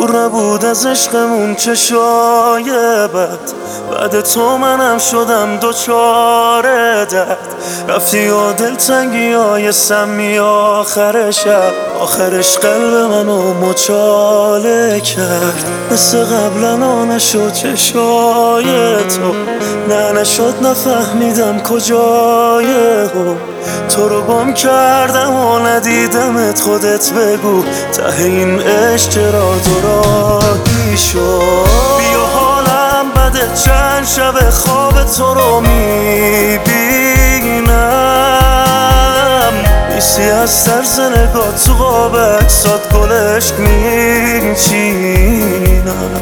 دور نبود از عشقمون چشای بد، بعد تو منم شدم دوچار درد. رفتی و دلتنگی های سمی آخر شب، آخرش قلب منو مچاله کرد. مثل قبلا نشد چشای تو، نه نشد نفهمیدم کجای هم. تو رو گم کردم و ندیدمت، خودت بگو ته این عشق چرا دوراهی شد. بیا حالم بده، چند شب خواب تو رو میبینم، نیستی از طرز نگاه تو قاب عکسات گل عشق میچینم.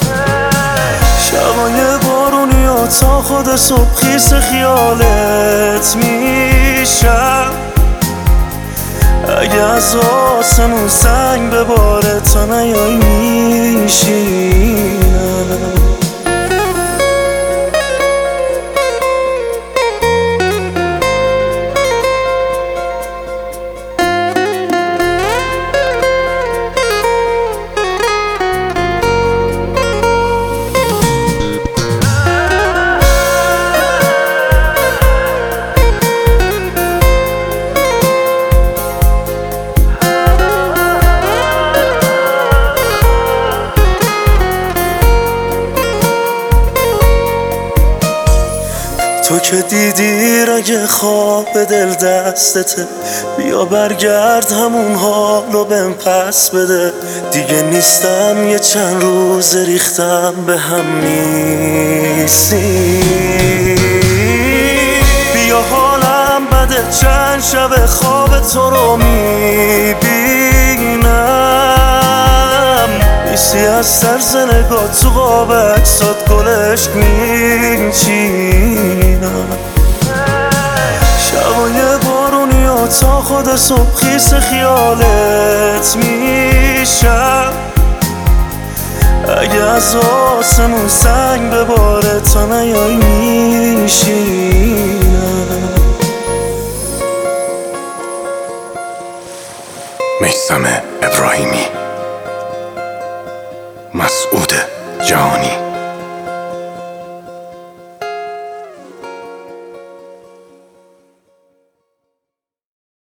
شبای بارونی و تا خود صبح خیس خیالت میشم. اگه از آسمون سنگ بباره تا نیای میشینم. تو که دیدی رگ خواب دل دستته، بیا برگرد همون حالو بهم پس بده. دیگه نیستم یه چند روز ریختم به هم نیستی. بیا حالم بده، چند شب خواب تو رو میبینم، نیستی از طرز نگاه تو قاب عکسات گل عشق میچینم. شبای بارونی و تا خود صبح خیس خیالت میشم. اگه از آسمون سنگ بباره تا نیای میشینم. میثم ابراهیمی، مسعود جهانی.